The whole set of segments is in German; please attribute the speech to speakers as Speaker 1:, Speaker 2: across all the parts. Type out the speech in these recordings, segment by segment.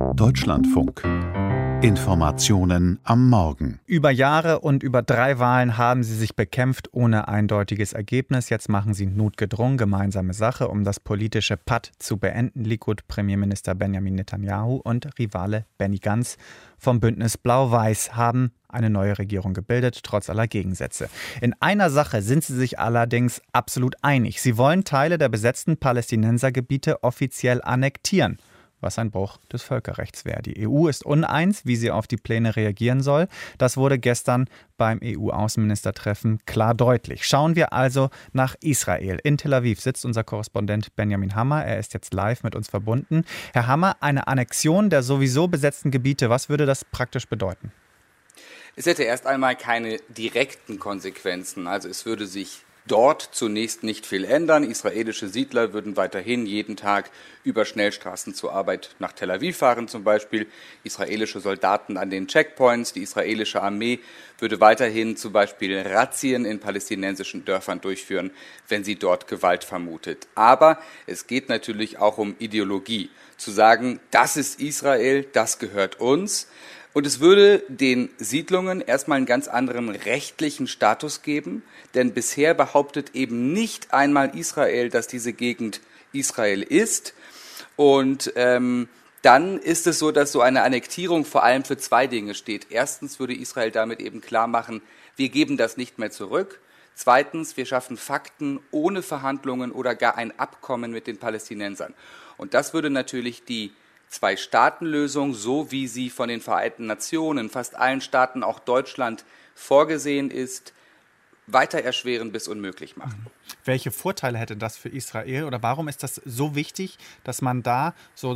Speaker 1: Deutschlandfunk. Informationen am Morgen.
Speaker 2: Über Jahre und über 3 Wahlen haben sie sich bekämpft ohne eindeutiges Ergebnis. Jetzt machen sie notgedrungen gemeinsame Sache, um das politische Patt zu beenden. Likud-Premierminister Benjamin Netanyahu und Rivale Benny Gantz vom Bündnis Blau-Weiß haben eine neue Regierung gebildet, trotz aller Gegensätze. In einer Sache sind sie sich allerdings absolut einig. Sie wollen Teile der besetzten Palästinensergebiete offiziell annektieren, was ein Bruch des Völkerrechts wäre. Die EU ist uneins, wie sie auf die Pläne reagieren soll. Das wurde gestern beim EU-Außenministertreffen klar deutlich. Schauen wir also nach Israel. In Tel Aviv sitzt unser Korrespondent Benjamin Hammer. Er ist jetzt live mit uns verbunden. Herr Hammer, eine Annexion der sowieso besetzten Gebiete, was würde das praktisch bedeuten?
Speaker 3: Es hätte erst einmal keine direkten Konsequenzen. Also es würde sich dort zunächst nicht viel ändern. Israelische Siedler würden weiterhin jeden Tag über Schnellstraßen zur Arbeit nach Tel Aviv fahren zum Beispiel. Israelische Soldaten an den Checkpoints. Die israelische Armee würde weiterhin zum Beispiel Razzien in palästinensischen Dörfern durchführen, wenn sie dort Gewalt vermutet. Aber es geht natürlich auch um Ideologie. Zu sagen, das ist Israel, das gehört uns. Und es würde den Siedlungen erstmal einen ganz anderen rechtlichen Status geben, denn bisher behauptet eben nicht einmal Israel, dass diese Gegend Israel ist. Und dann ist es so, dass so eine Annektierung vor allem für 2 Dinge steht. Erstens würde Israel damit eben klar machen, wir geben das nicht mehr zurück. Zweitens, wir schaffen Fakten ohne Verhandlungen oder gar ein Abkommen mit den Palästinensern. Und das würde natürlich die 2-Staaten-Lösung, so wie sie von den Vereinten Nationen, fast allen Staaten, auch Deutschland, vorgesehen ist, weiter erschweren bis unmöglich machen.
Speaker 2: Welche Vorteile hätte das für Israel oder warum ist das so wichtig, dass man da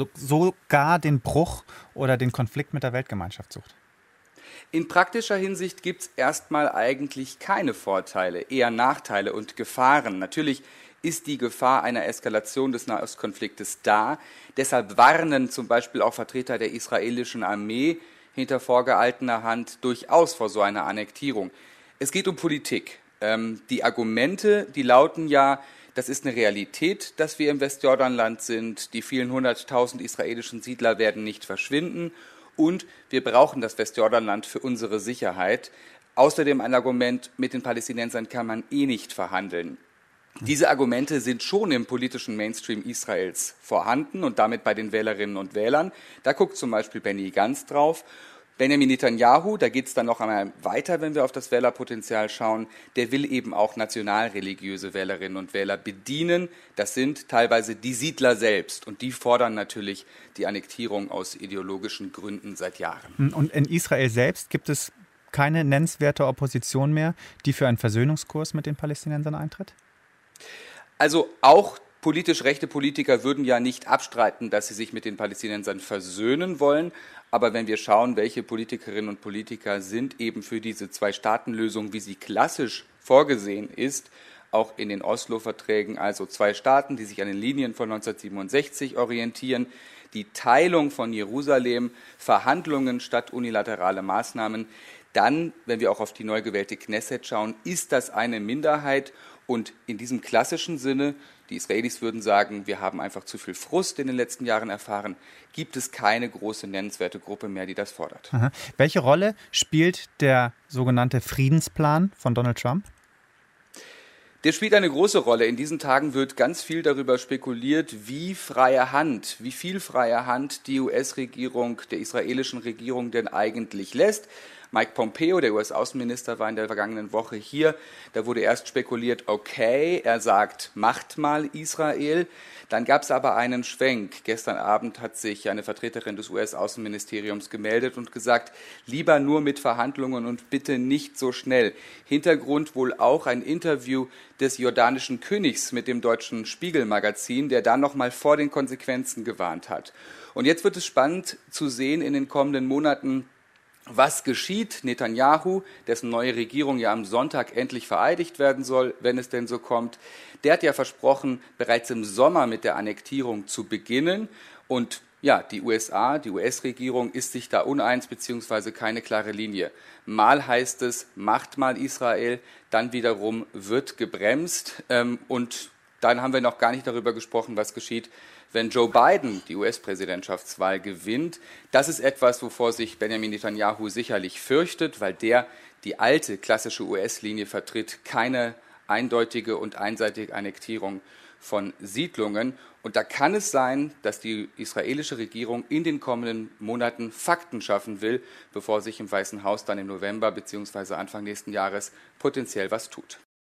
Speaker 2: sogar den Bruch oder den Konflikt mit der Weltgemeinschaft sucht?
Speaker 3: In praktischer Hinsicht gibt es erstmal eigentlich keine Vorteile, eher Nachteile und Gefahren. Natürlich ist die Gefahr einer Eskalation des Nahostkonfliktes da. Deshalb warnen zum Beispiel auch Vertreter der israelischen Armee hinter vorgehaltener Hand durchaus vor so einer Annektierung. Es geht um Politik. Die Argumente, die lauten ja, das ist eine Realität, dass wir im Westjordanland sind. Die vielen 100.000 israelischen Siedler werden nicht verschwinden. Und wir brauchen das Westjordanland für unsere Sicherheit. Außerdem ein Argument, mit den Palästinensern kann man nicht verhandeln. Diese Argumente sind schon im politischen Mainstream Israels vorhanden und damit bei den Wählerinnen und Wählern. Da guckt zum Beispiel Benny Gantz drauf. Benjamin Netanyahu, da geht es dann noch einmal weiter, wenn wir auf das Wählerpotenzial schauen, der will eben auch nationalreligiöse Wählerinnen und Wähler bedienen. Das sind teilweise die Siedler selbst und die fordern natürlich die Annektierung aus ideologischen Gründen seit Jahren.
Speaker 2: Und in Israel selbst gibt es keine nennenswerte Opposition mehr, die für einen Versöhnungskurs mit den Palästinensern eintritt?
Speaker 3: Also auch politisch rechte Politiker würden ja nicht abstreiten, dass sie sich mit den Palästinensern versöhnen wollen. Aber wenn wir schauen, welche Politikerinnen und Politiker sind eben für diese 2-Staaten-Lösung, wie sie klassisch vorgesehen ist, auch in den Oslo-Verträgen, also 2 Staaten, die sich an den Linien von 1967 orientieren, die Teilung von Jerusalem, Verhandlungen statt unilaterale Maßnahmen, dann, wenn wir auch auf die neu gewählte Knesset schauen, ist das eine Minderheit. Und in diesem klassischen Sinne, die Israelis würden sagen, wir haben einfach zu viel Frust in den letzten Jahren erfahren, gibt es keine große nennenswerte Gruppe mehr, die das fordert.
Speaker 2: Aha. Welche Rolle spielt der sogenannte Friedensplan von Donald Trump?
Speaker 3: Der spielt eine große Rolle. In diesen Tagen wird ganz viel darüber spekuliert, wie viel freie Hand die US-Regierung, der israelischen Regierung denn eigentlich lässt. Mike Pompeo, der US-Außenminister, war in der vergangenen Woche hier. Da wurde erst spekuliert, okay, er sagt, macht mal Israel. Dann gab es aber einen Schwenk. Gestern Abend hat sich eine Vertreterin des US-Außenministeriums gemeldet und gesagt, lieber nur mit Verhandlungen und bitte nicht so schnell. Hintergrund wohl auch ein Interview des jordanischen Königs mit dem deutschen Spiegel-Magazin, der dann nochmal vor den Konsequenzen gewarnt hat. Und jetzt wird es spannend zu sehen in den kommenden Monaten, was geschieht? Netanyahu, dessen neue Regierung ja am Sonntag endlich vereidigt werden soll, wenn es denn so kommt, der hat ja versprochen, bereits im Sommer mit der Annektierung zu beginnen. Und ja, die US-Regierung ist sich da uneins bzw. keine klare Linie. Mal heißt es, macht mal Israel, dann wiederum wird gebremst. Und dann haben wir noch gar nicht darüber gesprochen, was geschieht, wenn Joe Biden die US-Präsidentschaftswahl gewinnt. Das ist etwas, wovor sich Benjamin Netanyahu sicherlich fürchtet, weil der die alte klassische US-Linie vertritt, keine eindeutige und einseitige Annektierung von Siedlungen. Und da kann es sein, dass die israelische Regierung in den kommenden Monaten Fakten schaffen will, bevor sich im Weißen Haus dann im November bzw. Anfang nächsten Jahres potenziell was tut.